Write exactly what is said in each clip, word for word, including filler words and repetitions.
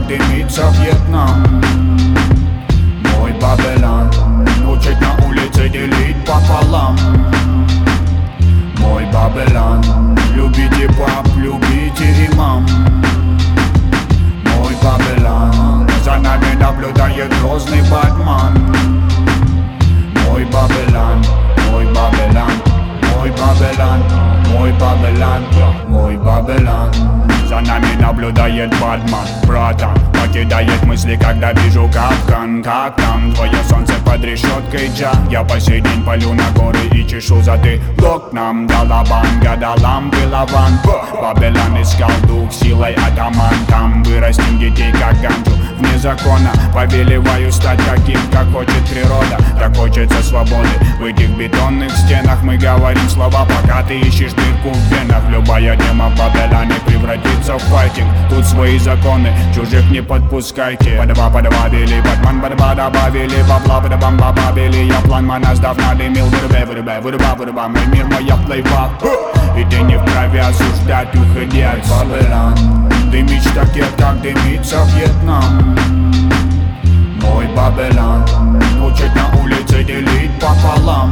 как дымится Вьетнам. Мой Бабелан учит на улице делить пополам. Мой Бабелан, любите пап, любите имам. Мой Бабелан, за нами наблюдает грозный Батман. Мой Бабелан, мой Бабелан, мой Бабелан, мой Бабелан, мой Бабелан. За нами наблюдает Батман, братан. Покидает мысли, когда вижу капкан. Как там твое солнце под решеткой, Джа? Я по сей день палю на горы и чешу затылок. Нам Далабан, гадалам, пилован. Бабелан искал дух, силой атаман. Там вырастим детей, как ганджу. Вне закона повелеваю стать таким, как хочет природа. Так хочется свободы. В этих бетонных стенах мы говорим слова, пока ты ищешь дырку в венах. Любая тема в Бабелане превратится в файтинг. Тут свои законы, чужих не подпускайте. Подва подвабили, Батман подва добавили. Бабла подбам бабабили. Я план моназдав надымил. Вырубай, вырубай, вырубай, вырубай. Мой мир, моя плейбак. И ты не вправе осуждать, уходи от Бабелан. Дымить таких, как дымится Вьетнам. Мой Бабелан учит на улице делить пополам.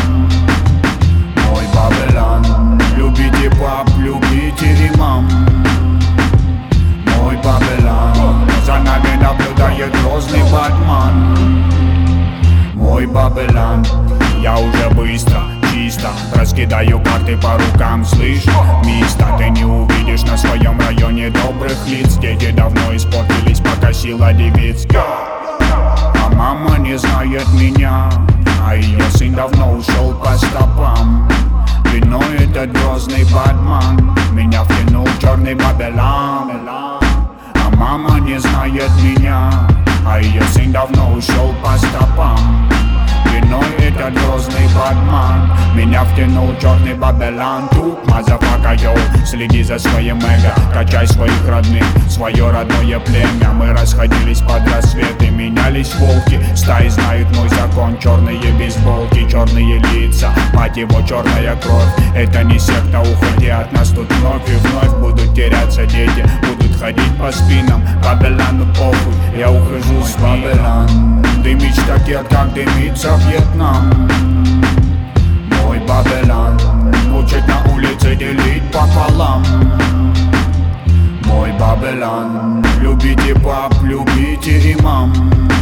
Мой Бабелан, любите пап, любите имам. Мой Бабелан, за нами наблюдает грозный Батман. Мой Бабелан, я уже быстро, чисто раскидаю карты по рукам, слышь, мисто. Ты не увидишь на своем районе добрых лиц. Дети давно испортились, пока сила девиц. А мама не знает меня, а ее сын давно ушел по стопам. Виной этот грозный Батман меня втянул в черный Бабелан. А мама не знает меня, а ее сын давно ушел по стопам. Виной этот грозный Батман меня втянул в черный Бабелан. Тут, мазафака, йоу, следи за своим эго. Качай своих родных, свое родное племя. Мы расходились под рассвет и менялись волки. Стаи знают мой закон, черные бейсболки, черные лица, мать его, черная кровь. Это не секта, уходи от нас тут вновь и вновь. Будут теряться дети, будут ходить по спинам. Бабелану похуй, я ухожу с Бабелан. Дымить таких, как дымится Вьетнам. Мой Бабелан учит на улице делить пополам. Мой Бабелан, любите пап, любите имам.